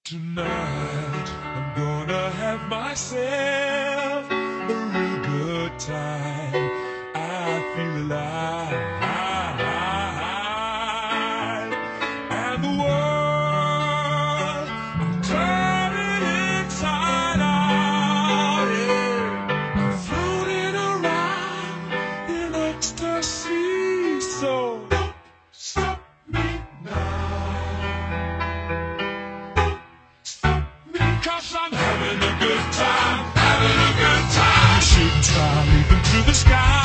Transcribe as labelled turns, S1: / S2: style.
S1: Tonight, I'm gonna have myself a real good time. I feel alive, and the world, I'm turning inside out, yeah. I'm floating around in ecstasy, so don't stop me now. 'Cause I'm having a good time, having a good time. You shouldn't try leaping through the sky.